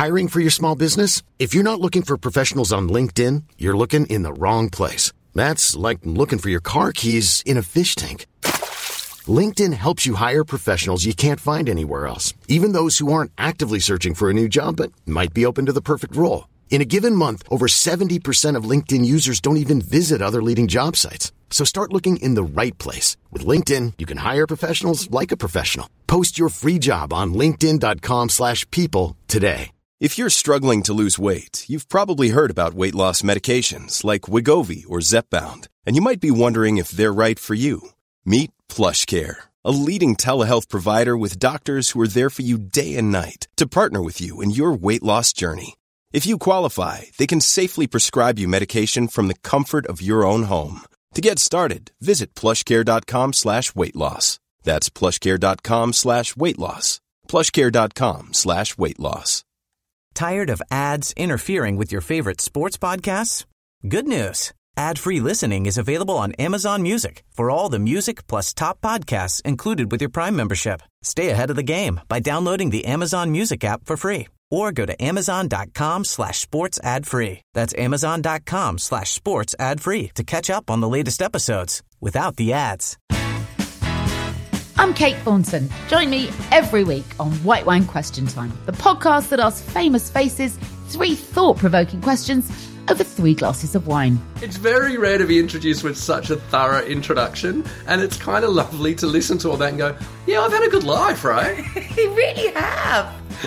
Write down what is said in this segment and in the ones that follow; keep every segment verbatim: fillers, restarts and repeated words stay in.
Hiring for your small business? If you're not looking for professionals on LinkedIn, you're looking in the wrong place. That's like looking for your car keys in a fish tank. LinkedIn helps you hire professionals you can't find anywhere else, even those who aren't actively searching for a new job but might be open to the perfect role. In a given month, over seventy percent of LinkedIn users don't even visit other leading job sites. So start looking in the right place. With LinkedIn, you can hire professionals like a professional. Post your free job on linkedin.com slash people today. If you're struggling to lose weight, you've probably heard about weight loss medications like Wegovy or Zepbound, and you might be wondering if they're right for you. Meet PlushCare, a leading telehealth provider with doctors who are there for you day and night to partner with you in your weight loss journey. If you qualify, they can safely prescribe you medication from the comfort of your own home. To get started, visit plushcare.com slash weight loss. That's plushcare.com slash weight loss. plushcare.com slash weight loss. Tired of ads interfering with your favorite sports podcasts? Good news. Ad-free listening is available on Amazon Music for all the music plus top podcasts included with your Prime membership. Stay ahead of the game by downloading the Amazon Music app for free or go to amazon.com slash sports ad free. That's amazon.com slash sports ad free to catch up on the latest episodes without the ads. I'm Kate Thornton. Join me every week on White Wine Question Time, the podcast that asks famous faces three thought-provoking questions over three glasses of wine. It's very rare to be introduced with such a thorough introduction, and it's kind of lovely to listen to all that and go, yeah, I've had a good life, right? You really have.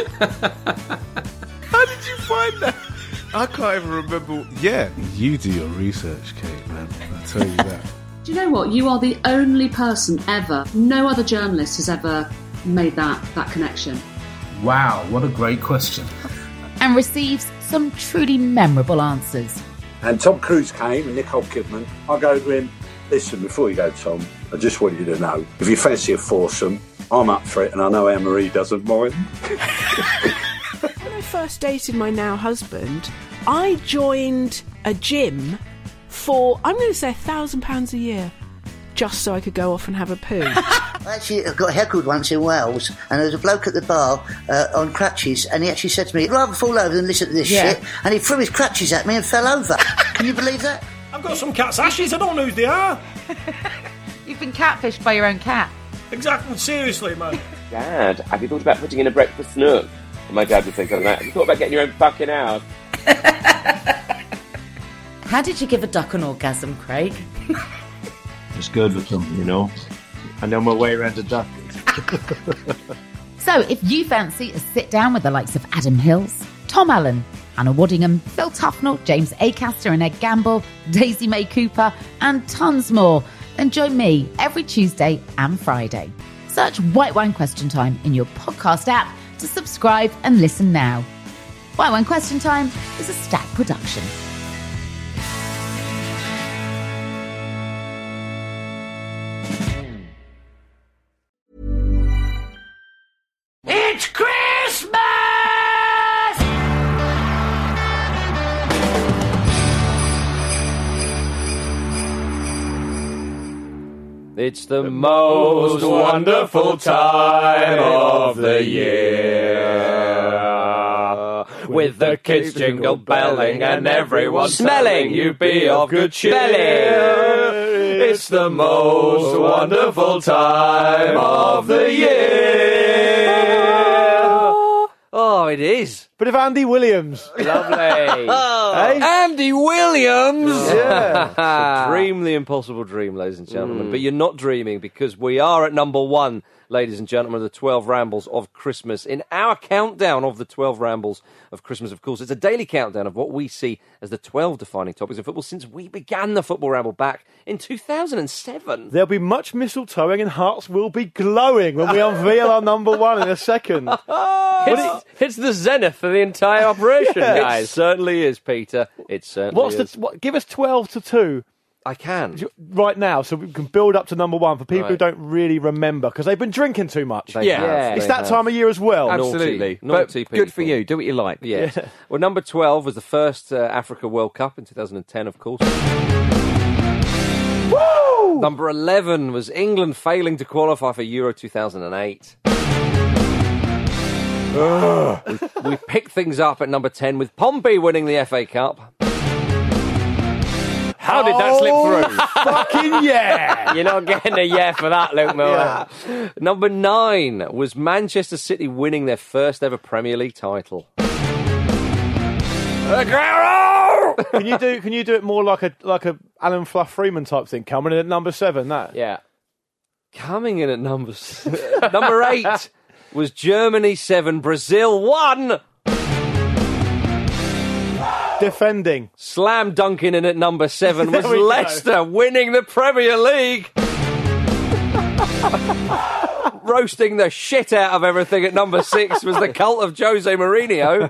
How did you find that? I can't even remember. Yeah, you do your research, Kate, man. I'll tell you that. Do you know what? You are the only person ever, no other journalist has ever made that, that connection. Wow, what a great question. And receives some truly memorable answers. And Tom Cruise came and Nicole Kidman. I go to him, listen, before you go, Tom, I just want you to know, if you fancy a foursome, I'm up for it, and I know Anne-Marie doesn't mind. When I first dated my now husband, I joined a gym for, I'm going to say, a thousand pounds a year, just so I could go off and have a poo. Actually, I got heckled once in Wales, and there was a bloke at the bar uh, on crutches, and he actually said to me, I'd rather fall over than listen to this Yeah. shit, and he threw his crutches at me and fell over. Can you believe that? I've got some cat's ashes, I don't know who they are. You've been catfished by your own cat. Exactly, seriously, man. Dad, have you thought about putting in a breakfast nook? And my dad would say something like, have you thought about getting your own fucking house? How did you give a duck an orgasm, Craig? It's good with them, you know. I know my way around a duck. So if you fancy a sit down with the likes of Adam Hills, Tom Allen, Anna Waddingham, Phil Tufnell, James Acaster and Ed Gamble, Daisy May Cooper, and tons more, then join me every Tuesday and Friday. Search White Wine Question Time in your podcast app to subscribe and listen now. White Wine Question Time is a Stack production. It's Christmas! It's the most wonderful time of the year. With the kids jingle belling and everyone smelling you be of good cheer. It's the most wonderful time of the year. Oh, it is. Bit of Andy Williams. Lovely. Oh. Hey? Andy Williams! Yeah. It's a dream the impossible dream, ladies and gentlemen. Mm. But you're not dreaming, because we are at number one, ladies and gentlemen, of the twelve Rambles of Christmas. In our countdown of the twelve Rambles of Christmas, of course, it's a daily countdown of what we see as the twelve defining topics of football since we began the Football Ramble back in two thousand seven. There'll be much mistletoeing and hearts will be glowing when we unveil our number one in a second. It's, it's the zenith of the entire operation, Yeah. guys. It certainly is, Peter. It certainly What's is. the? What, give us twelve to two. I can. Right now, so we can build up to number one for people who Right. don't really remember, because they've been drinking too much. They Yeah. have, It's they that have. time of year as well. Absolutely. Naughty. Naughty But good people. for you. Do what you like. Yes. Well, number twelve was the first uh, Africa World Cup in two thousand ten, of course. Woo! Number eleven was England failing to qualify for Euro two thousand eight. we, we picked things up at number ten with Pompey winning the F A Cup. How did that slip through? Fucking yeah! You're not getting a yeah for that, Luke Miller. Yeah. Number nine was Manchester City winning their first ever Premier League title. Aguero! Can you do? Can you do it more like a like a Alan Fluff Freeman type thing? Coming in at number seven, that yeah. Coming in at number s- number eight was Germany seven, Brazil one. Defending. Slam dunking in at number seven was we Leicester go. winning the Premier League. Roasting the shit out of everything at number six was the cult of Jose Mourinho.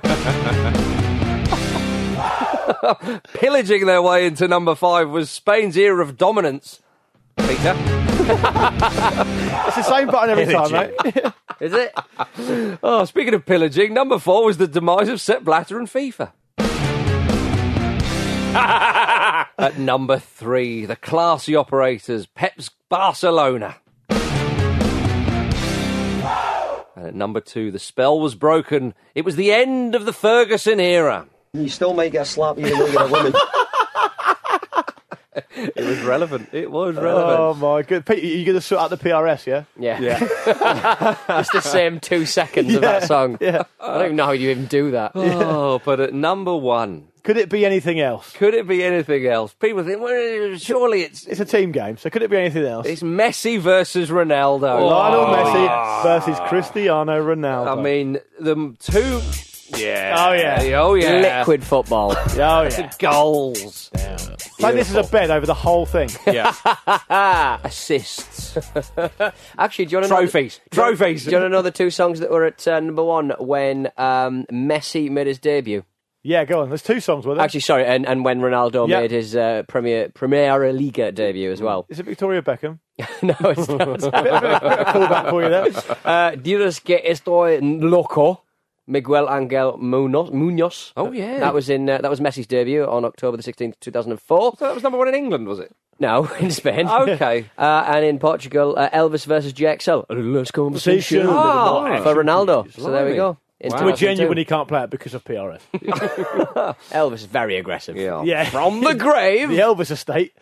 Pillaging their way into number five was Spain's era of dominance. Peter? It's the same button every time, mate. Is it? Oh, speaking of pillaging, number four was the demise of Sepp Blatter and FIFA. At number three, the classy operators, Pep's Barcelona. And at number two, the spell was broken. It was the end of the Ferguson era. You still might get slapped even though you're a woman. It was relevant. It was relevant. Oh my god, Pete, you going to sort out the P R S? Yeah, yeah. yeah. It's the same two seconds of Yeah, that song. yeah. I don't even know how you even do that. Oh, but at number one, could it be anything else? Could it be anything else? People think, well, surely it's it's a team game, so could it be anything else? It's Messi versus Ronaldo. Oh, Lionel Oh, Messi yeah. versus Cristiano Ronaldo. I mean, the two. Yeah. Oh yeah. Oh yeah. Liquid football. Oh yeah. Goals. Play this as a bed over the whole thing. Yeah. Assists. Actually, do you want to Trophies. Know, Trophies. Do you want to know the two songs that were at uh, number one when um, Messi made his debut? Yeah, go on. There's two songs, were there? Actually, sorry, and, and when Ronaldo Yeah. made his uh, Premier Primera Liga debut as well. Is it Victoria Beckham? No, it's not. bit, bit, bit of callback for you there. Uh, Dices que estoy loco. Miguel Angel Munoz. Munoz. Oh yeah, that was in uh, that was Messi's debut on October the sixteenth, two thousand and four. So that was number one in England, was it? No, in Spain. Okay. Uh, and in Portugal, uh, Elvis versus J X L. Let's conversation Oh, for Ronaldo. So there we blimey. go. In We're two thousand two. genuinely can't play it because of P R S. Elvis is very aggressive. Yeah. Yeah. From the grave. The Elvis estate.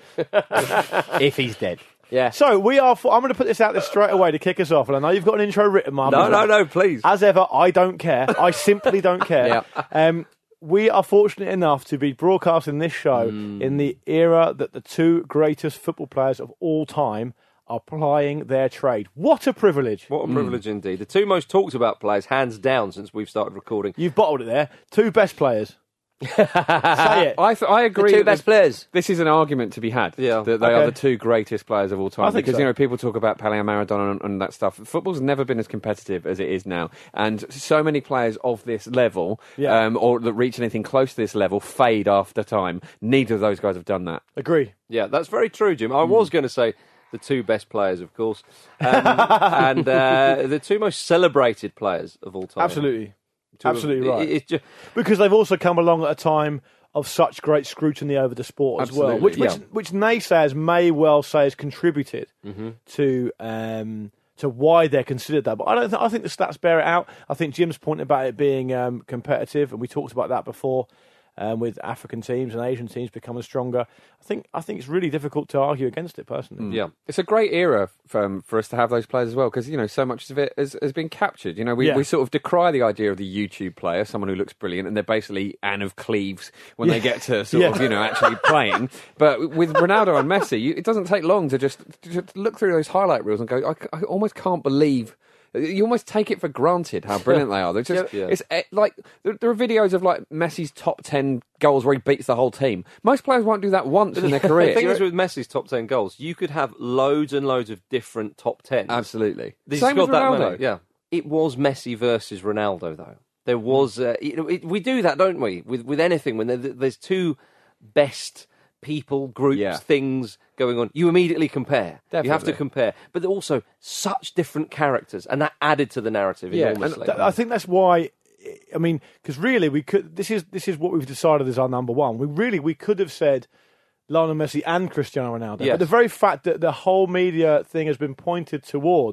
If he's dead. Yeah. So we are. For, I'm going to put this out there straight away to kick us off, and I know you've got an intro written, Mark. No, no, no, please. As ever, I don't care. I simply don't care. Yeah. Um, we are fortunate enough to be broadcasting this show Mm. in the era that the two greatest football players of all time are plying their trade. What a privilege! What a privilege indeed. The two most talked about players, hands down, since we've started recording. You've bottled it there. Two best players. Say it. I th- I agree. The two that best players. This is an argument to be had. Yeah. That they Okay. are the two greatest players of all time. I think because so. you know people talk about Pele and Maradona and, and that stuff. Football's never been as competitive as it is now, and so many players of this level, Yeah. um, or that reach anything close to this level, fade after time. Neither of those guys have done that. Agree. Yeah, that's very true, Jim. I was going to say the two best players, of course, um, and uh, the two most celebrated players of all time. Absolutely. Two of- Absolutely right. it- it's ju- Because they've also come along at a time of such great scrutiny over the sport as well, Absolutely, which which, yeah. which naysayers may well say has contributed Mm-hmm. to um, to why they're considered that. But I don't. Th- I think the stats bear it out. I think Jim's point about it being um, competitive, and we talked about that before. Um, with African teams and Asian teams becoming stronger, I think I think it's really difficult to argue against it personally. yeah. It's a great era for, um, for us to have those players as well, because you know so much of it has, has been captured. You know, we, Yeah. we sort of decry the idea of the YouTube player, someone who looks brilliant, and they're basically Anne of Cleves when Yeah. they get to sort Yeah. of you know actually playing. But with Ronaldo and Messi, you, it doesn't take long to just, to look through those highlight reels and go, I, c- I almost can't believe. You almost take it for granted how brilliant they are. They're just, Yeah. it's eh, like there, there are videos of like Messi's top ten goals where he beats the whole team. Most players won't do that once in their The career. thing is with Messi's top ten goals, you could have loads and loads of different top tens. Absolutely. He's Same got with that Ronaldo. many. Yeah, it was Messi versus Ronaldo, though. There was, uh, you know, it, we do that, don't we? With with anything when there, there's two best people, groups, Yeah. things going on, you immediately compare. You have to Definitely. compare, but they're also such different characters, and that added to the narrative Yeah, and enormously. Th- I think that's why. I mean, because really, we could. This is this is what we've decided is our number one. We really we could have said Lionel Messi and Cristiano Ronaldo. Yes. But the very fact that the whole media thing has been pointed towards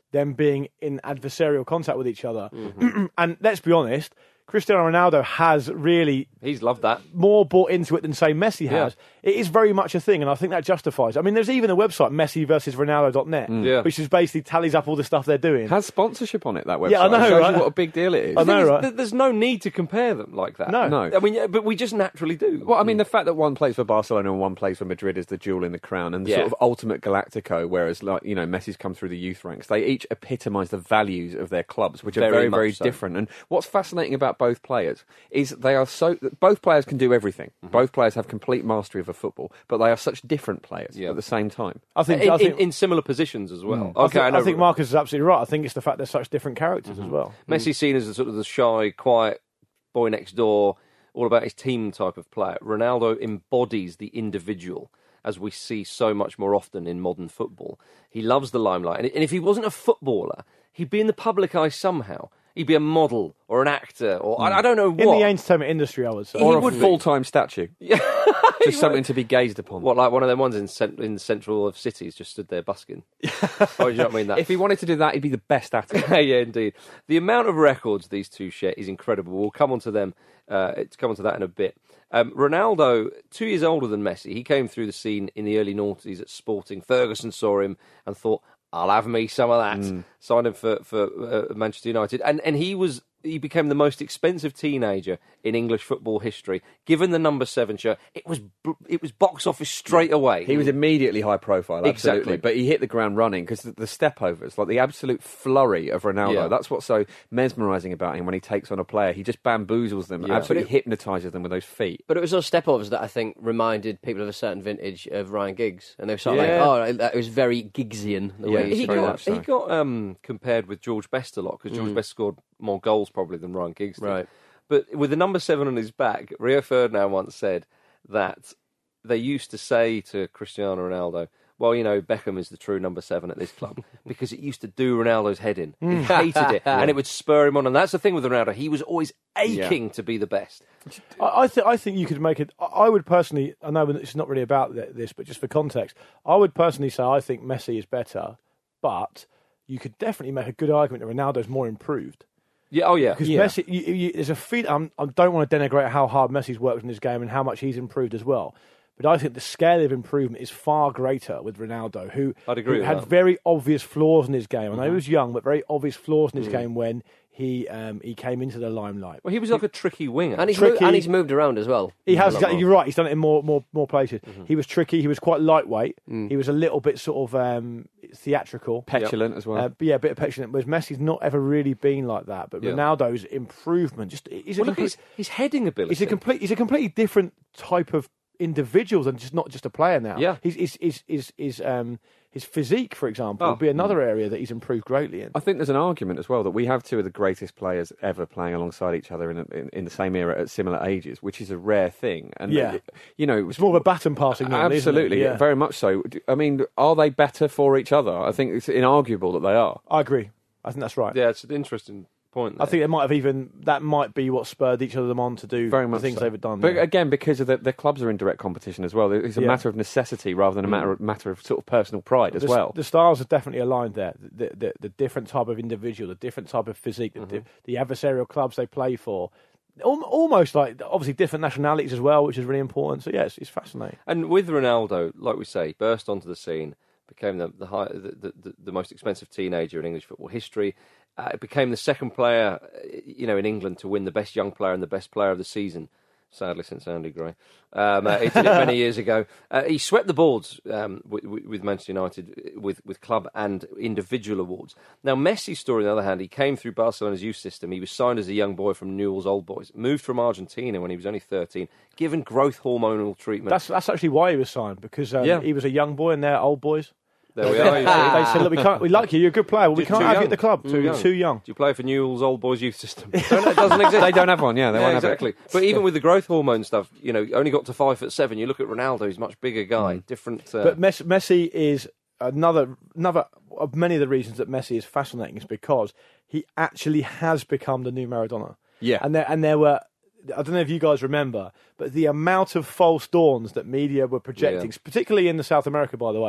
them being in adversarial contact with each other. Mm-hmm. And let's be honest, Cristiano Ronaldo has really... He's loved that. More bought into it than, say, Messi has. Yeah. It is very much a thing, and I think that justifies it. I mean, there's even a website, Messi versus Ronaldo dot net, Mm. Yeah. which is basically tallies up all the stuff they're doing. Has sponsorship on it, that website. Yeah, I know, It shows right? you what a big deal it is. I know, right? Th- There's no need to compare them like that. No. No. I mean, yeah, but we just naturally do. Well, I mean, the fact that one plays for Barcelona and one plays for Madrid is the jewel in the crown, and the Yeah. sort of ultimate Galactico, whereas, like, you know, Messi's come through the youth ranks. They each epitomise the values of their clubs, which are Very very, much very so. different. And what's fascinating about both players is they are so... Both players can do everything. Mm-hmm. Both players have complete mastery of a football, but they are such different players at the same time. I think, in, I think in, in similar positions as well. Mm. I Okay, think, I, know. I think Marcus is absolutely right. I think it's the fact they're such different characters Mm-hmm. as well. Messi's seen as a sort of the shy, quiet boy next door, all about his team type of player. Ronaldo embodies the individual, as we see so much more often in modern football. He loves the limelight, and if he wasn't a footballer, he'd be in the public eye somehow. He'd be a model or an actor, or I, I don't know what. In the entertainment industry, I would say. Or He a would be. full-time statue. Just something to be gazed upon. What, like one of them ones in cent- in the central of cities, just stood there busking? Oh, do you know what I mean? That? If he wanted to do that, he'd be the best at it. Yeah, indeed. The amount of records these two share is incredible. We'll come on to them. Uh, to come on to that in a bit. Um, Ronaldo, two years older than Messi, he came through the scene in the early noughties at Sporting. Ferguson saw him and thought, I'll have me some of that. Mm. Signed him for for uh, Manchester United, and and he was he became the most expensive teenager in English football history. Given the number seven shirt, it was it was box office straight away. He was immediately high profile, absolutely. Exactly. But he hit the ground running because the, the step overs, like the absolute flurry of Ronaldo, Yeah. that's what's so mesmerising about him when he takes on a player. He just bamboozles them, Yeah. absolutely But hypnotises them with those feet. But it was those step-overs that I think reminded people of a certain vintage of Ryan Giggs. And they were sort of Yeah. like, oh, it was very Giggsian, the Yeah, way he, he scored got, that. he got um, compared with George Best a lot because George Mm. Best scored more goals probably than Ryan Giggs did. Right. But with the number seven on his back, Rio Ferdinand once said that they used to say to Cristiano Ronaldo, well, you know, Beckham is the true number seven at this club because it used to do Ronaldo's head in. He Mm. hated it, and it would spur him on. And that's the thing with Ronaldo. He was always aching to be the best. I, I, th- I think you could make it. I I would personally, I know it's not really about th- this, but just for context, I would personally say I think Messi is better, but you could definitely make a good argument that Ronaldo's more improved. Yeah, oh yeah. Because yeah. Messi, you, you, there's a feel. I'm, I don't want to denigrate how hard Messi's worked in his game and how much he's improved as well. But I think the scale of improvement is far greater with Ronaldo, who, I'd agree who with had that. very obvious flaws in his game. I know he Mhm. was young, but very obvious flaws in his Mm. game when he um, he came into the limelight. Well, he was like a tricky winger. And he's, Tricky. mo- and he's moved around as well. He has. A lot Exactly, more. you're right. He's done it in more more more places. Mm-hmm. He was tricky. He was quite lightweight. Mm. He was a little bit sort of um, theatrical, Petulant as well. Uh, but yeah, a bit of petulant. Whereas Messi's not ever really been like that. But Yeah. Ronaldo's improvement, just he's a Well, look at complete, his, his heading ability. he's a complete. He's a completely different type of individual than just not just a player now. Yeah. His his his his, his um his physique, for example, Oh. would be another area that he's improved greatly in. I think there's an argument as well that we have two of the greatest players ever playing alongside each other in, a, in, in the same era at similar ages, which is a rare thing. And Yeah. it- you know, It's more of a baton passing. normally, isn't it? absolutely, Yeah. very much so. I mean, are they better for each other? I think it's inarguable that they are. I agree. I think that's right. Yeah, it's an interesting point. I think it might have even that might be what spurred each of them on to do Very the much things so. they've done. But yeah. again, because of the, the clubs are in direct competition as well, it's a Yeah. matter of necessity rather than a Mm. matter matter of sort of personal pride as the, well. The stars are definitely aligned there. The, the, the different type of individual, the different type of physique, the, Mm-hmm. the adversarial clubs they play for, Al- almost like obviously different nationalities as well, which is really important. So yeah, it's, it's fascinating. And with Ronaldo, like we say, burst onto the scene, became the the, high, the, the, the most expensive teenager in English football history. Uh, became the second player, uh, you know, in England to win the best young player and the best player of the season. Sadly, since Andy Gray, um, uh, he did it many years ago. Uh, he swept the boards um, with, with Manchester United with, with club and individual awards. Now, Messi's story, on the other hand, he came through Barcelona's youth system. He was signed as a young boy from Newell's Old Boys, moved from Argentina when he was only thirteen, given growth hormonal treatment. That's that's actually why he was signed because um, Yeah. he was a young boy and they're old boys. There we They- are. They, they said, "Look, we can't. We like you. You're a good player. But we Just can't too have you young. at the club. Too You're young. too young." Do you play for Newell's Old Boys youth system? Don't, it doesn't exist. They don't have one, yeah, they Yeah, won't have it. exactly. But even with the growth hormone stuff, you know, only got to five foot seven. You look at Ronaldo; he's a much bigger guy, different. Uh, But Messi, Messi is another another of many of the reasons that Messi is fascinating is because he actually has become the new Maradona. Yeah. and there and there were. I don't know if you guys remember, but the amount of false dawns that media were projecting, Yeah. particularly in the South America, by the way,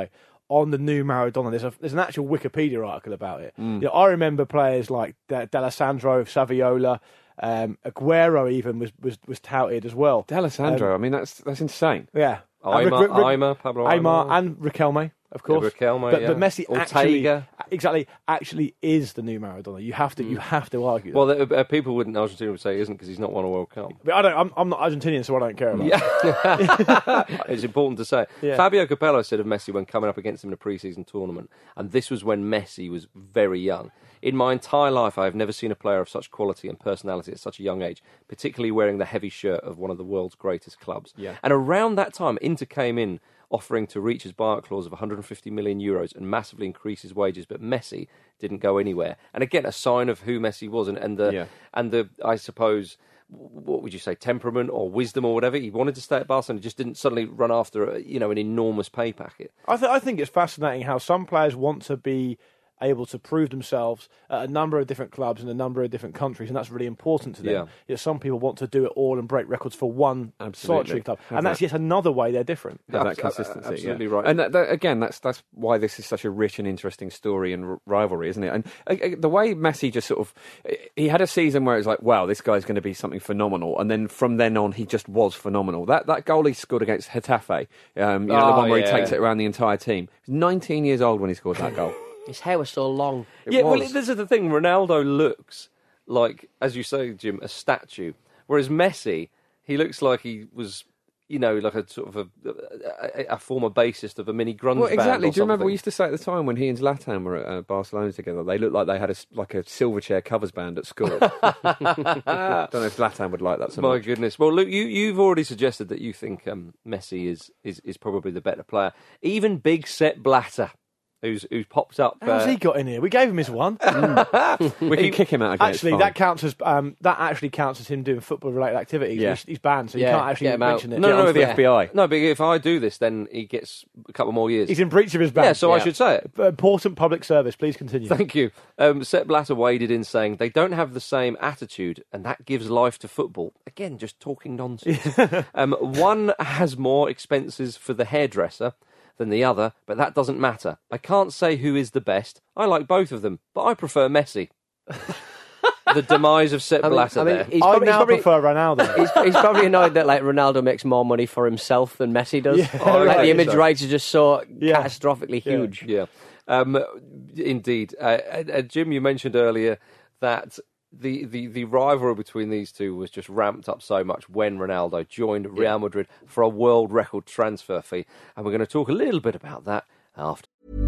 on the new Maradona. There's a, there's an actual Wikipedia article about it. Mm. You know, I remember players like De- D'Alessandro, Saviola, um, Aguero even was, was, was touted as well. D'Alessandro, Um, I mean, that's that's insane. Yeah. Aymar, And Rick- Rick- Aymar, Pablo Aymar Aymar. and Riquelme, of course. Yeah, Riquelme, but, yeah. but Messi actually, Ortega. exactly, actually is the new Maradona. You have to, you have to argue that. Well, the, uh, people wouldn't. Argentina would say he isn't because he's not won a World Cup. But I don't. I'm, I'm not Argentinian, so I don't care about it. Yeah. It's important to say. Yeah. Fabio Capello said of Messi when coming up against him in a pre-season tournament, and this was when Messi was very young. In my entire life, I have never seen a player of such quality and personality at such a young age, particularly wearing the heavy shirt of one of the world's greatest clubs. Yeah. And around that time, Inter came in offering to reach his buyout clause of one hundred fifty million euros and massively increase his wages, but Messi didn't go anywhere. And again, a sign of who Messi was and, and the Yeah. and the I suppose, what would you say, temperament or wisdom or whatever. He wanted to stay at Barcelona, he just didn't suddenly run after a, you know an enormous pay packet. I, th- I think it's fascinating how some players want to be able to prove themselves at a number of different clubs in a number of different countries, and that's really important to them. Yeah. Yet some people want to do it all and break records for one Absolutely. solitary club, Have and that's that. yet another way they're different. Have that Abs- consistency, absolutely yeah. right. And that, that, again, that's that's why this is such a rich and interesting story and r- rivalry, isn't it? And uh, uh, the way Messi just sort of, he had a season where it was like, wow, this guy's going to be something phenomenal, and then from then on, he just was phenomenal. That that goal he scored against Getafe, um, you know, the Oh, one where yeah. he takes it around the entire team. He was nineteen years old when he scored that goal. His hair was so long. It yeah, was. well, this is the thing. Ronaldo looks like, as you say, Jim, a statue, whereas Messi, he looks like he was, you know, like a sort of a, a, a former bassist of a mini grunge Well, band. exactly. or Do you remember something. we used to say at the time when he and Zlatan were at uh, Barcelona together? They looked like they had a s- like a Silverchair covers band at school. Don't know if Zlatan would like that so My much. goodness. Well, Luke, you, you've already suggested that you think um, Messi is, is, is probably the better player. Even Big Sepp Blatter, who's who's popped up. How's uh, he got in here? We gave him his one. We can kick him out again. it's Actually, fine. that counts as um, that actually counts as him doing football-related activities. Yeah. He's, he's banned, so Yeah, you can't actually get him out. mention it. No, Get no, onto if the he- F B I. No, but if I do this, then he gets a couple more years. He's in breach of his ban. yeah, so I Yeah. should say it. Important public service. Please continue. Thank you. Um, Sepp Blatter waded in saying they don't have the same attitude, and that gives life to football. Again, just talking nonsense. um, one has more expenses for the hairdresser than the other, but that doesn't matter. I can't say who is the best. I like both of them, but I prefer Messi. The demise of Sepp I mean- Blatter I mean, there. he's I probably, now he's probably, prefer Ronaldo. he's, he's probably annoyed that like Ronaldo makes more money for himself than Messi does. Yeah, like right, the image so. rights are just so Yeah. catastrophically Yeah. huge. Yeah, um, indeed. Uh, uh, uh, Jim, you mentioned earlier that the, the, the rivalry between these two was just ramped up so much when Ronaldo joined Real Madrid for a world record transfer fee. And we're going to talk a little bit about that after.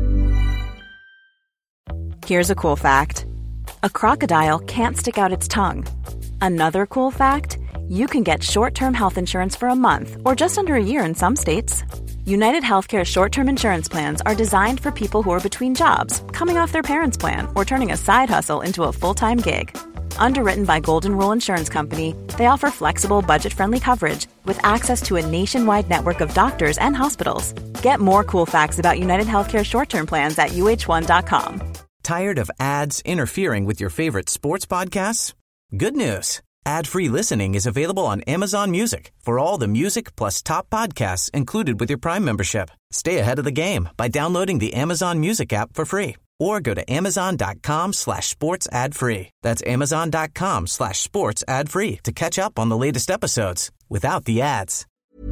Here's a cool fact. A crocodile can't stick out its tongue. Another cool fact, you can get short-term health insurance for a month or just under a year in some states. United Healthcare short-term insurance plans are designed for people who are between jobs, coming off their parents' plan, or turning a side hustle into a full-time gig. Underwritten by Golden Rule Insurance Company, they offer flexible, budget-friendly coverage with access to a nationwide network of doctors and hospitals. Get more cool facts about United Healthcare short-term plans at U H one dot com. Tired of ads interfering with your favorite sports podcasts? Good news. Ad-free listening is available on Amazon Music for all the music plus top podcasts included with your Prime membership. Stay ahead of the game by downloading the Amazon Music app for free or go to amazon.com slash sports ad free. That's amazon.com slash sports ad free to catch up on the latest episodes without the ads.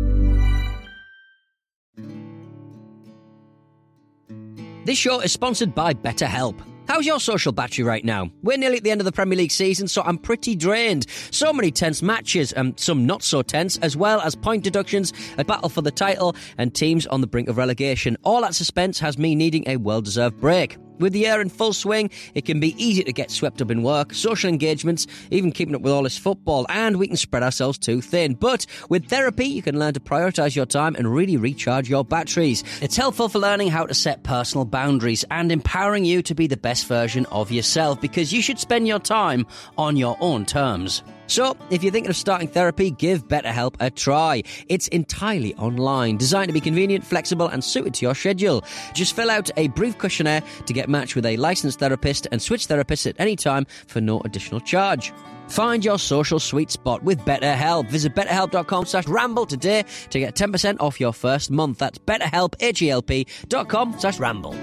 This show is sponsored by BetterHelp. How's your social battery right now? We're nearly at the end of the Premier League season, so I'm pretty drained. So many tense matches, and some not so tense, as well as point deductions, a battle for the title, and teams on the brink of relegation. All that suspense has me needing a well-deserved break. With the year in full swing, it can be easy to get swept up in work, social engagements, even keeping up with all this football, and we can spread ourselves too thin. But with therapy, you can learn to prioritise your time and really recharge your batteries. It's helpful for learning how to set personal boundaries and empowering you to be the best version of yourself, because you should spend your time on your own terms. So, if you're thinking of starting therapy, give BetterHelp a try. It's entirely online, designed to be convenient, flexible, and suited to your schedule. Just fill out a brief questionnaire to get matched with a licensed therapist and switch therapists at any time for no additional charge. Find your social sweet spot with BetterHelp. Visit betterhelp.com slash ramble today to get ten percent off your first month. That's betterhelp, H-E-L-P dot com slash ramble.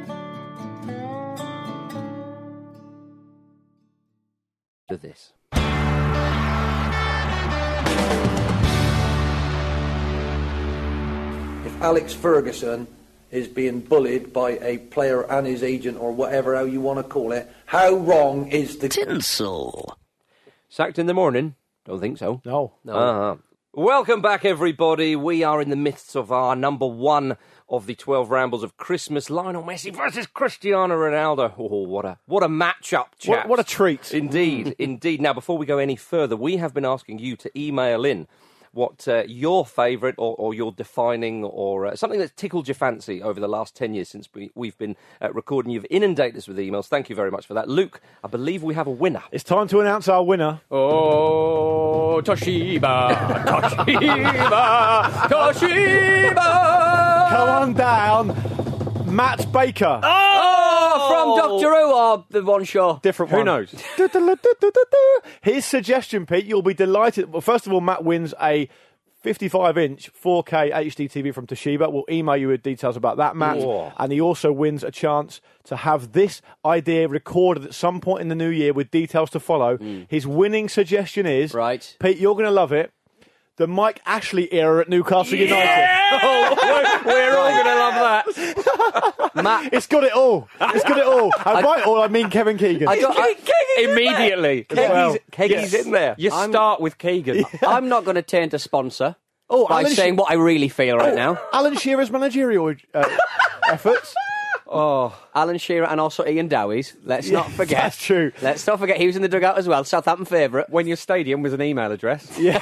To this. If Alex Ferguson is being bullied by a player and his agent, or whatever how you want to call it, how wrong is the tinsel? Sacked in the morning? Don't think so. No. No. Uh-huh. Welcome back, everybody. We are in the midst of our number one of the twelve Rambles of Christmas. Lionel Messi versus Cristiano Ronaldo. Oh, what a what a matchup, chaps. What, what a treat. Indeed, indeed. Now, before we go any further, we have been asking you to email in what uh, your favourite or, or your defining or uh, something that's tickled your fancy over the last ten years since we, we've been uh, recording. You've inundated us with emails. Thank you very much for that. Luke, I believe we have a winner. It's time to announce our winner. Oh, Toshiba, Toshiba, Toshiba. Come on down, Matt Baker. Oh, from Doctor Who or the one show? Different Who one. knows? His suggestion, Pete, you'll be delighted. Well, first of all, Matt wins a fifty-five inch four K H D T V from Toshiba. We'll email you with details about that, Matt. Whoa. And he also wins a chance to have this idea recorded at some point in the new year with details to follow. Mm. His winning suggestion is, right, Pete, you're going to love it, the Mike Ashley era at Newcastle Yeah! United. Oh, we're, we're all going to love that. Matt, it's got it all. It's got it all. And by all, I mean Kevin Keegan. I don't, I, Immediately. Keggie's, Well, Keggie's yes. in there. You I'm, start with Keegan. I'm not going to taint a sponsor Oh, by Alan saying She- what I really feel right Oh, now. Alan Shearer's managerial uh, efforts. Oh, Alan Shearer and also Ian Dowies. Let's Yeah, not forget. that's true. Let's not forget he was in the dugout as well. Southampton favourite. When your stadium was an email address. Yeah.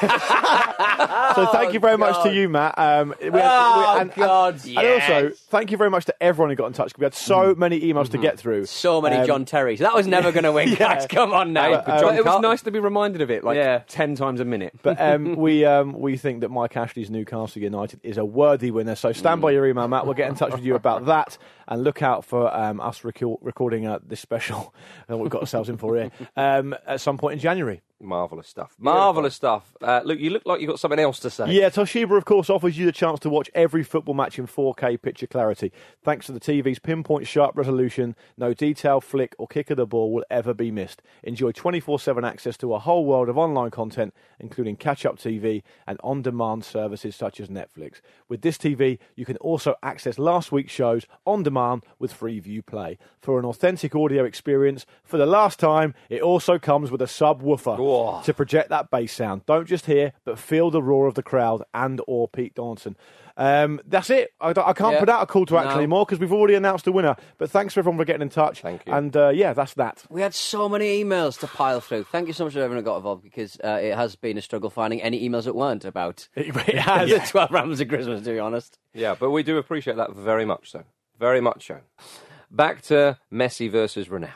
So thank you very much to God. you, Matt. Um, we had- Oh, we- and, God, and, yes. and also, thank you very much to everyone who got in touch. We had so many emails to get through. So many Um, John Terrys. That was never going to win, yeah. guys. Come on now. But, um, But it was Car- nice to be reminded of it, like Yeah. ten times a minute. But um, we um, we think that Mike Ashley's Newcastle United is a worthy winner. So stand by your email, Matt. We'll get in touch with you about that, and look out for um, us rec- recording uh, this special that we've got ourselves in for here um, at some point in January. Marvellous stuff. Marvellous stuff. Uh, Luke, you look like you've got something else to say. Yeah, Toshiba, of course, offers you the chance to watch every football match in four K picture clarity. Thanks to the T V's pinpoint sharp resolution, no detail, flick or kick of the ball will ever be missed. Enjoy twenty-four seven access to a whole world of online content, including catch-up T V and on-demand services such as Netflix. With this T V, you can also access last week's shows on demand with free view play. For an authentic audio experience, for the last time, it also comes with a subwoofer. Whoa. To project that bass sound. Don't just hear, but feel the roar of the crowd and or Pete Donaldson. Um, that's it. I, I can't Yeah. put out a call to action No. anymore because we've already announced a winner. But thanks for everyone for getting in touch. Thank you. And uh, yeah, that's that. We had so many emails to pile through. Thank you so much to everyone who got involved, because uh, it has been a struggle finding any emails that weren't about It, it has. the twelve Rambles of Christmas, to be honest. Yeah, but we do appreciate that very much so. Very much so. Back to Messi versus Ronaldo.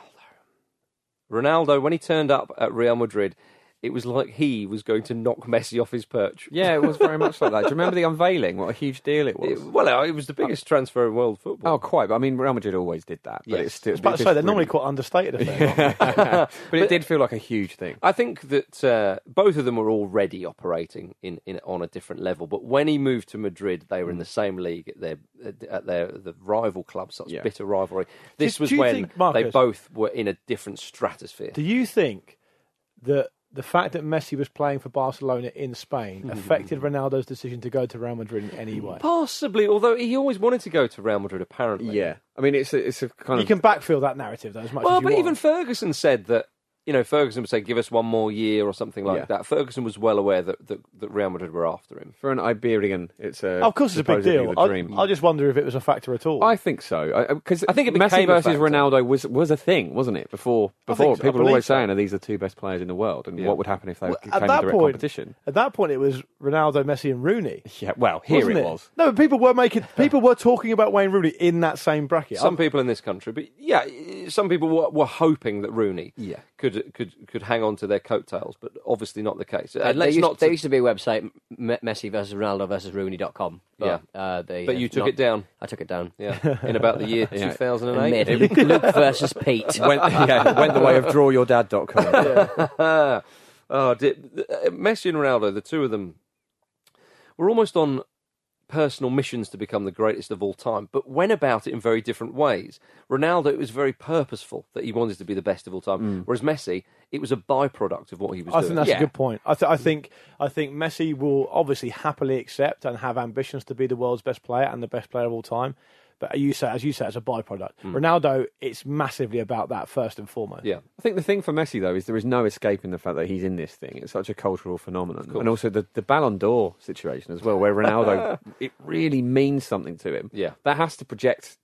Ronaldo, when he turned up at Real Madrid, it was like he was going to knock Messi off his perch. Yeah, it was very much like that. Do you remember the unveiling? What a huge deal it was. It, well, it was the biggest transfer in world football. Oh, quite. But I mean, Real Madrid always did that. But Yes. it's still, I was about to say, they're normally quite understated affairs. but it did feel like a huge thing. I think that uh, both of them were already operating in, in on a different level. But when he moved to Madrid, they were in the same league at their at their the rival club, such Yeah. bitter rivalry. This Do- was do you when think, Marcus- they both were in a different stratosphere. Do you think that the fact that Messi was playing for Barcelona in Spain affected Ronaldo's decision to go to Real Madrid in any way? Possibly, although he always wanted to go to Real Madrid, apparently. Yeah. I mean, it's a, it's a kind You of... can backfill that narrative, though, as much Well, as you but want. even Ferguson said that, you know, Ferguson would say, give us one more year or something like Yeah. that. Ferguson was well aware that, that, that Real Madrid were after him. For an Iberian, it's a... Of course, it's a big supposedly deal. the I, dream. I just wonder if it was a factor at all. I think so. Because I think it Messi became a versus factor. Ronaldo was was a thing, wasn't it? Before, I before think so. I people were believe always so. saying, "Are these the two best players in the world?" And Yeah. what would happen if they Well, came at in that direct point, competition? At that point, it was Ronaldo, Messi, and Rooney. Yeah, well, here wasn't it was. No, but people were making people were talking about Wayne Rooney in that same bracket. Some I- people in this country, but yeah, some people were, were hoping that Rooney Yeah. could could could hang on to their coattails, but obviously not the case. Uh, And there, let's used, not there to- used to be a website, M- Messi versus Ronaldo versus Rooney dot com. Yeah. uh, they, But uh, you took not- it down. I took it down. Yeah, in about the year Yeah. two thousand And eight. made Luke versus Pete. Went, yeah, went the way of draw your dad dot com. Yeah. oh, did, uh, Messi and Ronaldo, the two of them, were almost on personal missions to become the greatest of all time, but went about it in very different ways. Ronaldo, it was very purposeful that he wanted to be the best of all time, Mm. whereas Messi, it was a byproduct of what he was I doing. think that's a good point. I, th- I think I think Messi will obviously happily accept and have ambitions to be the world's best player and the best player of all time. But you say, as you say, as a byproduct, Mm. Ronaldo, it's massively about that first and foremost. Yeah, I think the thing for Messi, though, is there is no escaping the fact that he's in this thing. It's such a cultural phenomenon. And also the, the Ballon d'Or situation as well, where Ronaldo, it really means something to him. Yeah. That has to project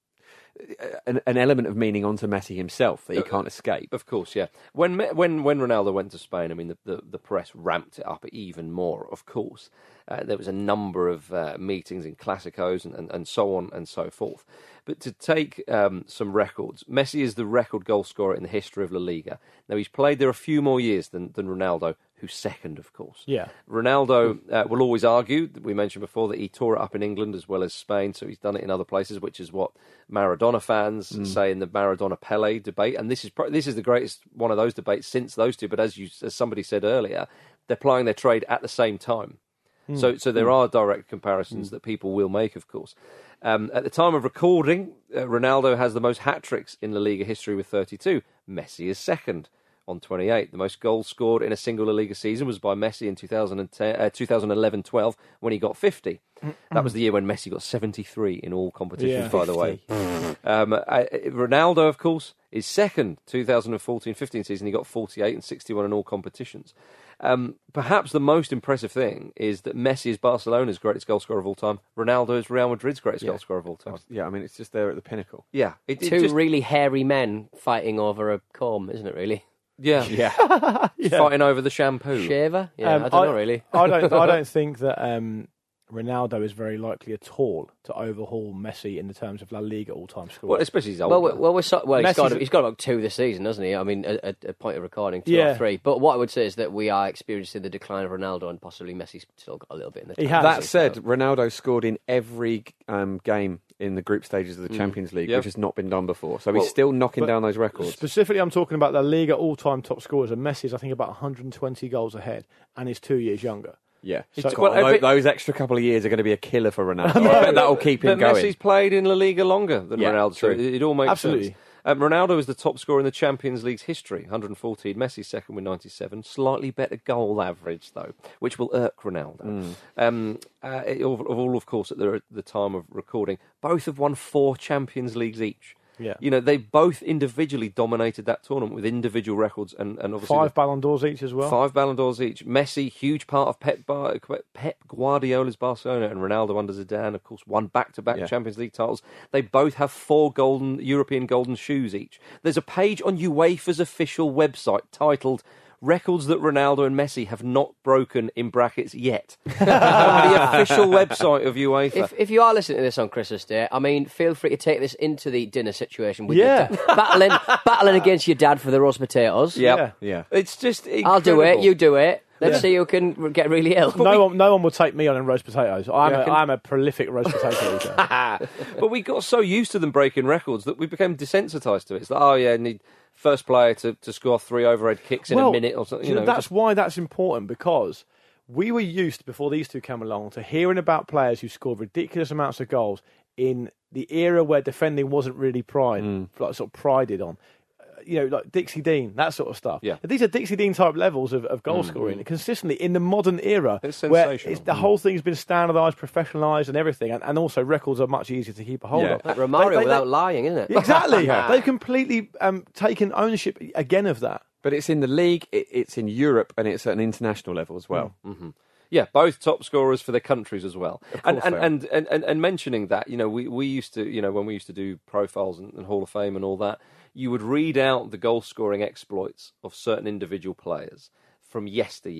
an, an element of meaning onto Messi himself that he can't escape. Of course, yeah. When Me- when when Ronaldo went to Spain, I mean, the, the, the press ramped it up even more, of course. Uh, there was a number of uh, meetings in Clásicos and, and, and so on and so forth. But to take um, some records, Messi is the record goal scorer in the history of La Liga. Now, he's played there a few more years than, than Ronaldo, who's second, of course. Yeah. Ronaldo uh, will always argue, we mentioned before, that he tore it up in England as well as Spain, so he's done it in other places, which is what Maradona fans Mm. say in the Maradona-Pele debate. And this is pro- this is the greatest one of those debates since those two. But as you as somebody said earlier, they're plying their trade at the same time. Mm. So so there Mm. are direct comparisons Mm. that people will make, of course. Um, at the time of recording, uh, Ronaldo has the most hat-tricks in La Liga history with thirty-two. Messi is second on twenty-eight. The most goals scored in a single La Liga season was by Messi in two thousand ten, uh, twenty eleven twelve when he got fifty. That was the year when Messi got seventy-three in all competitions, Yeah. by the way. um, uh, Ronaldo, of course, is second. twenty fourteen fifteen season, he got forty-eight and sixty-one in all competitions. Um, perhaps the most impressive thing is that Messi is Barcelona's greatest goal scorer of all time. Ronaldo is Real Madrid's greatest Yeah. goal scorer of all time. Yeah, I mean, it's just there at the pinnacle. Yeah. It, it Two just- really hairy men fighting over a comb, isn't it, really? Yeah. Yeah. Fighting over the shampoo. Shaver? Yeah, Um, I don't know, really. I don't. I don't think that um, Ronaldo is very likely at all to overhaul Messi in the terms of La Liga all-time scorer. Well, especially he's Well, older. we- well, we're so, well he's Messi's got, a- he's got about two this season, hasn't he? I mean, at, at at point of recording, two Yeah. or three. But what I would say is that we are experiencing the decline of Ronaldo, and possibly Messi's still got a little bit in the tank. That said, Ronaldo scored in every um, game in the group stages of the Mm. Champions League, Yep. which has not been done before. So Well, he's still knocking but down those records. Specifically, I'm talking about La Liga all-time top scorers, and Messi is, I think, about one hundred twenty goals ahead, and is two years younger. Yeah. So- God, Well, tho- every- those extra couple of years are going to be a killer for Ronaldo. I bet that'll keep him but going. Messi's played in La Liga longer than Yeah, Ronaldo, so true. it, it all makes Absolutely. sense. Um, Ronaldo is the top scorer in the Champions League's history, one hundred fourteen. Messi second with ninety-seven. Slightly better goal average, though, which will irk Ronaldo. Mm. Um, uh, it- of, of all, of course, at the, the time of recording, both have won four Champions Leagues each. Yeah. You know, they both individually dominated that tournament with individual records and, and obviously Five the- Ballon d'Ors each as well. Five Ballon d'Ors each. Messi, huge part of Pep, Bar- Pep Guardiola's Barcelona, and Ronaldo under Zidane, of course, won back-to-back Yeah. Champions League titles. They both have four golden European golden shoes each. There's a page on UEFA's official website titled "Records that Ronaldo and Messi have not broken" in brackets yet. On the official website of UEFA. If, if you are listening to this on Christmas Day, I mean, feel free to take this into the dinner situation with Yeah. your dad. battling, battling against your dad for the roast potatoes. Yep. Yeah. Yeah. It's just I'll do it, incredible. you do it. Let's Yeah. see who can get really ill. No one, no one will take me on in roast potatoes. I'm, Yeah, a, I can- I'm a prolific roast potato eater. But we got so used to them breaking records that we became desensitised to it. It's like, oh yeah, need first player to, to score three overhead kicks in Well, a minute or something. do You you know, know, that's just- why that's important, because we were used, before these two came along, to hearing about players who scored ridiculous amounts of goals in the era where defending wasn't really pride, Mm. like sort of prided on. Uh, You know, like Dixie Dean, that sort of stuff. Yeah. These are Dixie Dean type levels of, of goal Mm. scoring consistently in the modern era, It's where sensational. it's, the Mm. whole thing's been standardised, professionalised, and everything, and, and also records are much easier to keep a hold Yeah. of. Like Romario They- they- without lying, isn't it? Exactly. Yeah. They've completely um, taken ownership again of that. But it's in the league, it, it's in Europe, and it's at an international level as well. Mhm. Yeah, both top scorers for their countries as well. And course and, they are. and, and, and and mentioning that, you know, we, we used to, you know, when we used to do profiles and, and Hall of Fame and all that, you would read out the goal scoring exploits of certain individual players from yesteryear.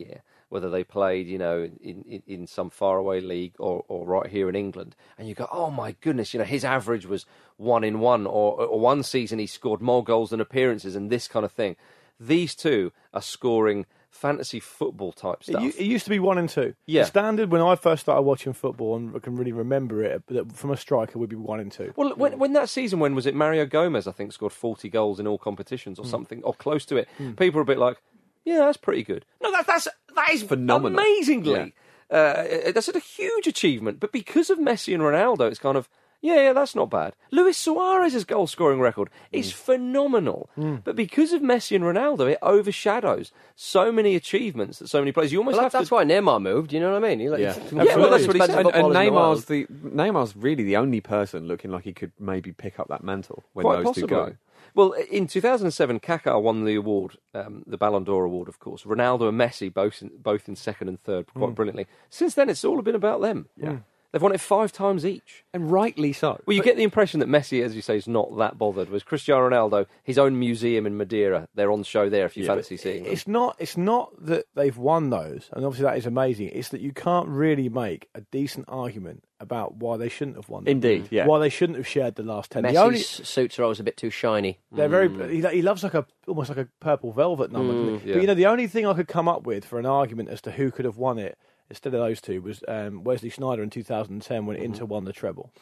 whether they played, you know, in, in, in some faraway league or, or right here in England, and you go, oh my goodness, you know, his average was one in one, or, or one season he scored more goals than appearances, and this kind of thing. These two are scoring fantasy football type stuff. It, u- it used to be one and two. Yeah. The standard when I first started watching football, and I can really remember it, that from a striker would be one and two. Well, when, when that season, when was it? Mario Gomez, I think, scored forty goals in all competitions or Mm. something, or close to it. Mm. People are a bit like, yeah, that's pretty good. No, that, that's that is Phenomenal. amazingly. Uh, that's a huge achievement. But because of Messi and Ronaldo, it's kind of, yeah, yeah, that's not bad. Luis Suarez's goal-scoring record is phenomenal. Mm. But because of Messi and Ronaldo, it overshadows so many achievements that so many players. You almost Well, have that's to... why Neymar moved. You know what I mean? He, like, Yeah, he's- Yeah, well, that's what he said. And, and footballers in the Neymar's world. the Neymar's really the only person looking like he could maybe pick up that mantle when Quite those possibly. two go. Well, in two thousand seven, Kaká won the award, um, the Ballon d'Or award, of course. Ronaldo and Messi both in, both in second and third, quite Mm. brilliantly. Since then, it's all been about them. Yeah. They've won it five times each. And rightly so. Well, you get the impression that Messi, as you say, is not that bothered. Whereas Cristiano Ronaldo, his own museum in Madeira, they're on show there if you Yeah, fancy but seeing them. It's not. It's not that they've won those, and obviously that is amazing. It's that you can't really make a decent argument about why they shouldn't have won them. Indeed, yeah. Why they shouldn't have shared the last ten. Messi's The only, suits are always a bit too shiny. they're very. He, he loves like a almost like a purple velvet number. doesn't he? Mm, yeah. But you know, the only thing I could come up with for an argument as to who could have won it instead of those two was um, Wesley Sneijder in two thousand ten when Inter won the treble.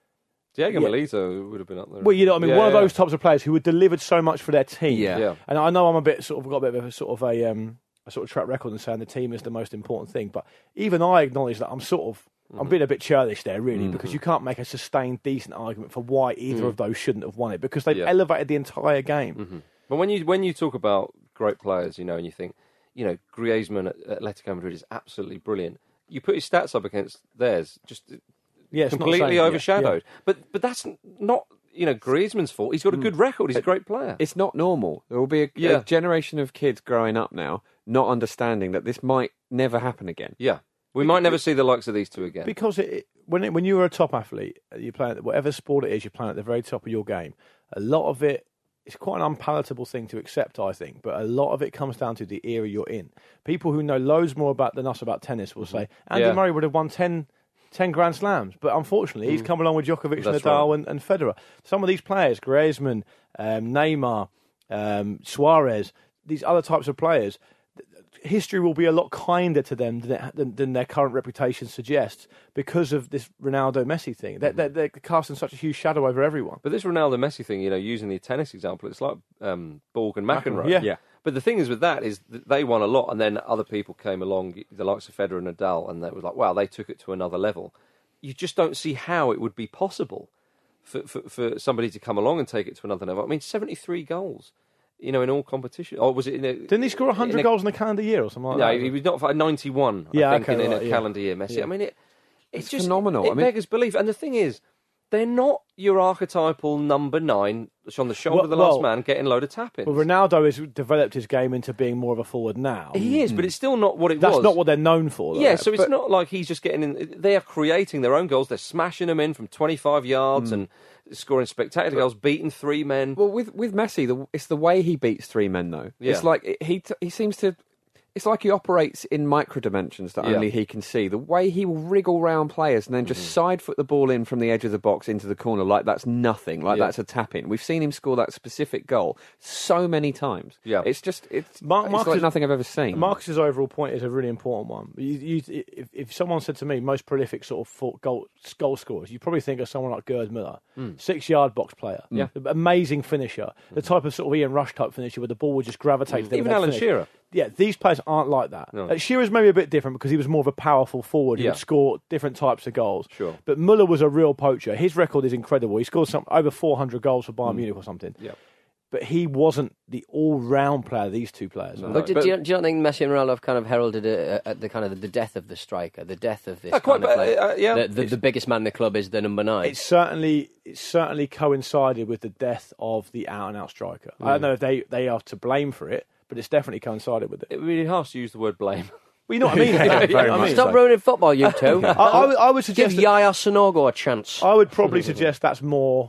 Diego Yeah. Milito would have been up there. Well, you know, what I mean, Yeah, one of yeah. those types of players who had delivered so much for their team. Yeah. Yeah. And I know I'm a bit sort of got a bit of a sort of a um, a sort of track record in saying the team is the most important thing, but even I acknowledge that I'm sort of I'm being a bit churlish there, really, Mm-hmm. because you can't make a sustained, decent argument for why either Mm. of those shouldn't have won it because they've Yeah. elevated the entire game. Mhm. But when you when you talk about great players, you know, and you think, you know, Griezmann at Atletico Madrid is absolutely brilliant. You put his stats up against theirs, just Yeah, it's not completely the same, yeah, overshadowed. yeah. But but that's not, you know, Griezmann's fault. He's got a good record. He's a great player. It's not normal. There will be a, Yeah. a generation of kids growing up now not understanding that this might never happen again. Yeah. We might never see the likes of these two again. Because it, when it, when you were a top athlete, you play at whatever sport it is, you're playing at the very top of your game. A lot of it is quite an unpalatable thing to accept, I think. But a lot of it comes down to the era you're in. People who know loads more about than us about tennis will say Andy Yeah. Murray would have won ten, ten Grand Slams, but unfortunately he's Mm. come along with Djokovic, That's Nadal, right. and, and Federer. Some of these players, Griezmann, um, Neymar, um, Suarez, these other types of players. History will be a lot kinder to them than, it, than, than their current reputation suggests because of this Ronaldo Messi thing. They're, they're, they're casting such a huge shadow over everyone. But this Ronaldo Messi thing, you know, using the tennis example, it's like um, Borg and McEnroe. McEnroe, yeah. Yeah. But the thing is with that is that they won a lot, and then other people came along, the likes of Federer and Nadal, and they was like, wow, they took it to another level. You just don't see how it would be possible for, for, for somebody to come along and take it to another level. I mean, seventy-three goals, you know, in all competition. Or was it in a... Didn't he score one hundred in a- goals in a calendar year or something like no, that? he was not for ninety-one, Yeah, I think, okay, in, in right, a yeah. calendar year, Messi. Yeah. I mean, it, it's, It's just phenomenal. It I mean- beggars belief. And the thing is, they're not your archetypal number nine, that's on the shoulder Well- of the last well- man, getting a load of tap-ins. Well, Ronaldo has developed his game into being more of a forward now. He is, but it's still not what it That's was. not what they're known for. Though. Yeah, so it's But- not like he's just getting in. They are creating their own goals. They're smashing them in from twenty-five yards and scoring spectacular goals, beating three men. Well, with with Messi, the, it's the way he beats three men, though. Yeah. It's like it- he t- he seems to. It's like he operates in micro dimensions that Yeah. only he can see. The way he will wriggle round players and then just Mm-hmm. side foot the ball in from the edge of the box into the corner like that's nothing, like Yeah. that's a tap in. We've seen him score that specific goal so many times. Yeah. It's just it's, Mar- it's Marcus- like nothing I've ever seen. Marcus's overall point is a really important one. You, you, if, if someone said to me, most prolific sort of full goal, goal scorers, you'd probably think of someone like Gerd Müller, Mm. six-yard box player, Yeah. amazing finisher, the type of sort of Ian Rush type finisher where the ball would just gravitate to them. Even and they'd Alan finish. Shearer. Yeah, these players aren't like that. No. Uh, Shearer's maybe a bit different because he was more of a powerful forward who Yeah. would score different types of goals. Sure. But Müller was a real poacher. His record is incredible. He scored some over four hundred goals for Bayern Munich or something. Yeah. But he wasn't the all-round player these two players were. But, do, do, you, do you not think Messi and Ronaldo have kind of heralded a, a, the kind of the death of the striker, the death of this Uh, quite, kind of but, player? uh, yeah. The, the, the biggest man in the club is the number nine. It's certainly it's certainly coincided with the death of the out-and-out striker. I don't know if they, they are to blame for it, but it's definitely coincided with it. It really harsh to use the word blame. Well, you know what I mean? Yeah, You know very what I much mean? Stop ruining football, you two. I, I, would- I would Give suggest that- Yaya Sanogo a chance. I would probably suggest that's more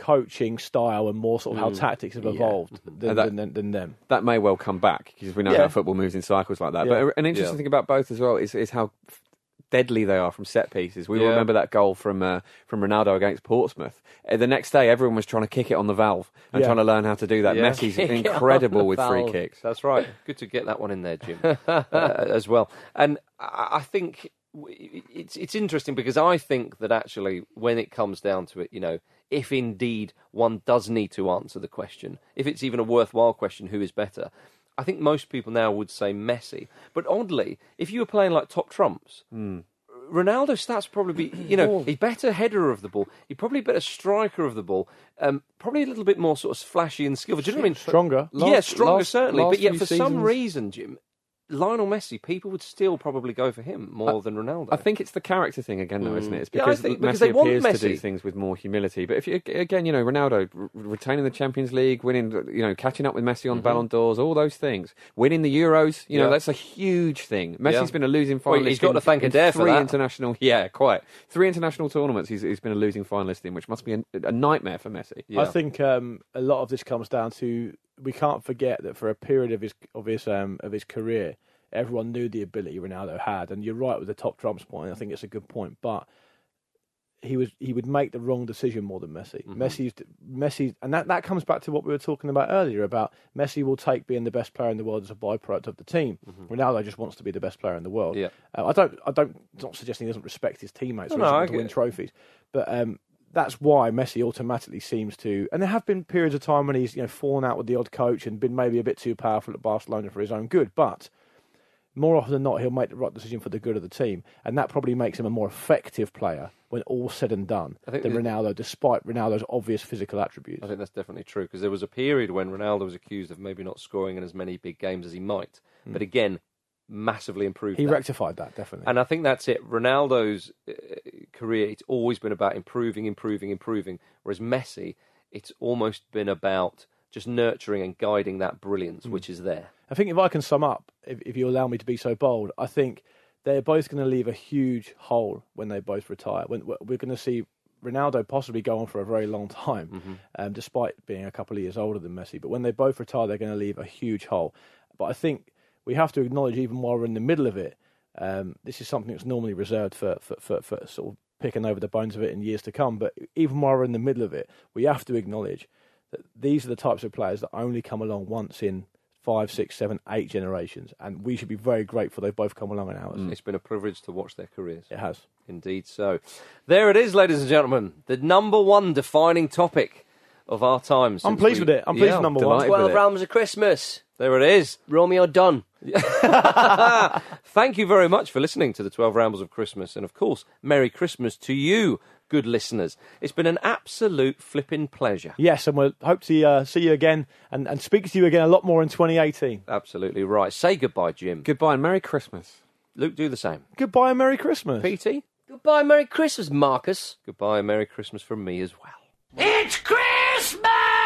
coaching style and more sort of how Mm. tactics have Yeah. evolved than, And that- than, than them. That may well come back because we know Yeah. how football moves in cycles like that. Yeah. But an interesting Yeah. thing about both as well is, is how deadly they are from set pieces. We all Yeah. remember that goal from uh, from Ronaldo against Portsmouth. Uh, the next day, everyone was trying to kick it on the valve and Yeah. trying to learn how to do that. Yeah. Messi's Kick it on incredible the with free valve. kicks. That's right. Good to get that one in there, Jim, uh, as well. And I I think w- it's it's interesting because I think that actually, when it comes down to it, you know, if indeed one does need to answer the question, if it's even a worthwhile question, who is better? I think most people now would say Messi. But oddly, if you were playing like top trumps, Ronaldo's stats probably be, you know, he's better header of the ball. He's probably better striker of the ball. Um, probably a little bit more sort of flashy and skillful. Do you know what I mean? Stronger. yeah, Last- stronger last- certainly. last But yet, few for some seasons- reason, Jim, Lionel Messi, people would still probably go for him more than Ronaldo. I think it's the character thing again, though, isn't it? It's Yeah, I because, think- because Messi they want appears to Messi. do things with more humility. But if you, again, you know, Ronaldo r- retaining the Champions League, winning, you know, catching up with Messi on Mhm. Ballon d'Ors, all those things, winning the Euros, you know, Yeah. that's a huge thing. Messi's Yeah. been a losing Well, finalist. he's got in, to thank in Adair for three that. international, yeah, quite three international tournaments. He's, he's been a losing finalist in, which must be a, a nightmare for Messi. I think um, a lot of this comes down to we can't forget that for a period of his of his um, of his career, everyone knew the ability Ronaldo had, and you're right with the top trumps point. I think it's a good point, but he was he would make the wrong decision more than Messi. Mm-hmm. Messi's Messi, and that, that comes back to what we were talking about earlier about Messi will take being the best player in the world as a byproduct of the team. Ronaldo just wants to be the best player in the world. Mm-hmm. Yeah. Uh, I don't I don't not suggesting he doesn't respect his teammates No, or no, doesn't I want to get win it. trophies, but um, that's why Messi automatically seems to. And there have been periods of time when he's you know fallen out with the odd coach and been maybe a bit too powerful at Barcelona for his own good, but more often than not, he'll make the right decision for the good of the team, and that probably makes him a more effective player when all's said and done I think than the- Ronaldo, despite Ronaldo's obvious physical attributes. I think that's definitely true because there was a period when Ronaldo was accused of maybe not scoring in as many big games as he might, Mm. but again, massively improved. He that. rectified that, definitely. And I think that's it. Ronaldo's uh, career, it's always been about improving, improving, improving. Whereas Messi, it's almost been about just nurturing and guiding that brilliance, Mm. which is there. I think if I can sum up, if, if you allow me to be so bold, I think they're both going to leave a huge hole when they both retire. When we're going to see Ronaldo possibly go on for a very long time, Mm-hmm. um, despite being a couple of years older than Messi. But when they both retire, they're going to leave a huge hole. But I think we have to acknowledge, even while we're in the middle of it, um, this is something that's normally reserved for, for, for, for sort of picking over the bones of it in years to come. But even while we're in the middle of it, we have to acknowledge that these are the types of players that only come along once in five, six, seven, eight generations, and we should be very grateful they've both come along in ours. It's been a privilege to watch their careers. It has. Indeed so. There it is, ladies and gentlemen. The number one defining topic of our times. I'm since pleased we- with it. I'm pleased Yeah, with number one. delighted with Twelve it. Realms of Christmas. There it is. Romeo done. Thank you very much for listening to the twelve Rambles of Christmas. And of course, Merry Christmas to you, good listeners. It's been an absolute flipping pleasure. Yes, and we'll hope to uh, see you again and, and speak to you again a lot more in twenty eighteen. Absolutely right. Say goodbye, Jim. Goodbye and Merry Christmas. Luke, do the same. Goodbye and Merry Christmas. P T? Goodbye, Merry Christmas, Marcus. Goodbye and Merry Christmas from me as well. It's Christmas!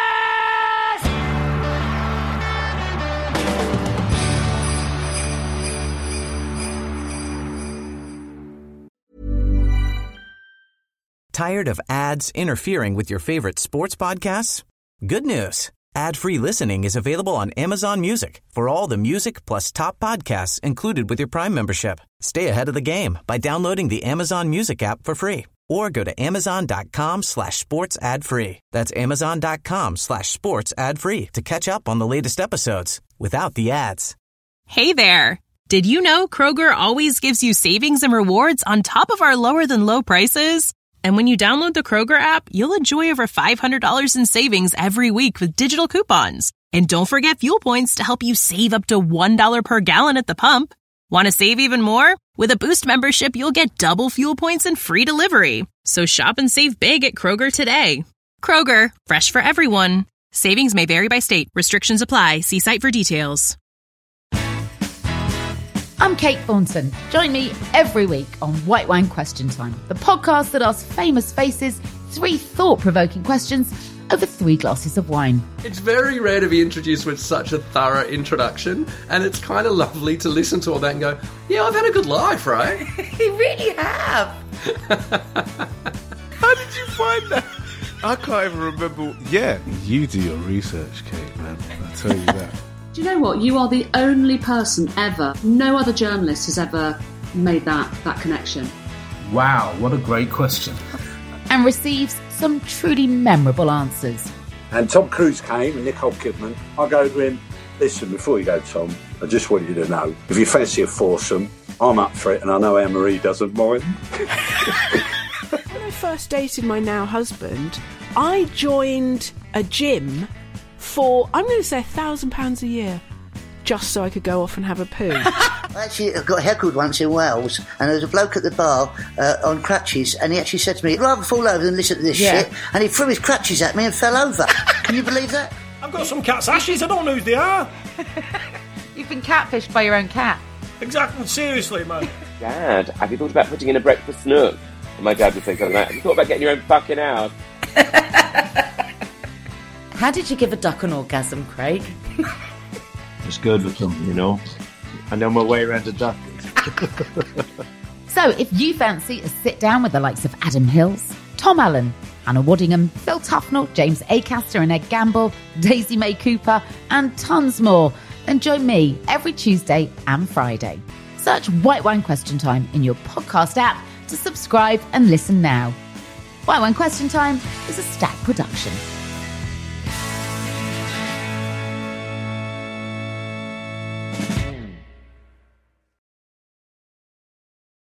Tired of ads interfering with your favorite sports podcasts? Good news. Ad-free listening is available on Amazon Music for all the music plus top podcasts included with your Prime membership. Stay ahead of the game by downloading the Amazon Music app for free or go to amazon.com slash sports ad free. That's amazon.com slash sports ad free to catch up on the latest episodes without the ads. Hey there! Did you know Kroger always gives you savings and rewards on top of our lower than low prices? And when you download the Kroger app, you'll enjoy over five hundred dollars in savings every week with digital coupons. And don't forget fuel points to help you save up to one dollar per gallon at the pump. Want to save even more? With a Boost membership, you'll get double fuel points and free delivery. So shop and save big at Kroger today. Kroger, fresh for everyone. Savings may vary by state. Restrictions apply. See site for details. I'm Kate Thornton. Join me every week on White Wine Question Time, the podcast that asks famous faces three thought-provoking questions over three glasses of wine. It's very rare to be introduced with such a thorough introduction, and it's kind of lovely to listen to all that and go, yeah, I've had a good life, right? You really have. How did you find that? I can't even remember. Yeah, you do your research, Kate, man. I tell you that. Do you know what? You are the only person ever, no other journalist has ever made that, that connection. Wow, what a great question. And receives some truly memorable answers. And Tom Cruise came and Nicole Kidman. I go to him, listen, before you go, Tom, I just want you to know, if you fancy a foursome, I'm up for it, and I know Anne-Marie doesn't mind. When I first dated my now husband, I joined a gym for, I'm going to say, a thousand pounds a year, just so I could go off and have a poo. I actually got heckled once in Wales, and there was a bloke at the bar uh, on crutches, and he actually said to me, I'd rather fall over than listen to this Yeah. shit, and he threw his crutches at me and fell over. Can you believe that? I've got some cat's ashes, I don't know who they are. You've been catfished by your own cat. Exactly, seriously, man. Dad, have you thought about putting in a breakfast nook? And my dad would say something like that. Have you thought about getting your own fucking house? How did you give a duck an orgasm, Craig? It's good with them, you know. I know my way around a duck. So if you fancy a sit down with the likes of Adam Hills, Tom Allen, Anna Waddingham, Phil Tufnell, James Acaster and Ed Gamble, Daisy May Cooper, and tons more, then join me every Tuesday and Friday. Search White Wine Question Time in your podcast app to subscribe and listen now. White Wine Question Time is a Stack production.